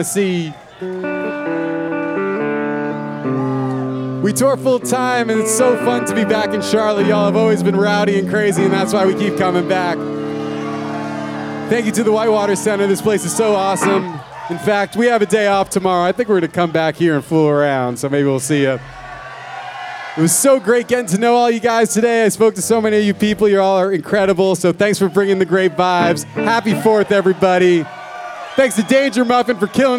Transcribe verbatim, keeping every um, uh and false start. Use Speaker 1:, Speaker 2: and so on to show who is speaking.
Speaker 1: See, we tour full time, and it's so fun to be back in Charlotte. Y'all have always been rowdy and crazy, and that's why we keep coming back. Thank you to the Whitewater Center. This place is so awesome. In fact, we have a day off tomorrow. I think we're going to come back here and fool around, so maybe we'll see you. It was so great getting to know all you guys today. I spoke to so many of you people. You all are incredible, so thanks for bringing the great vibes. Happy fourth, everybody. Thanks to Danger Muffin for killing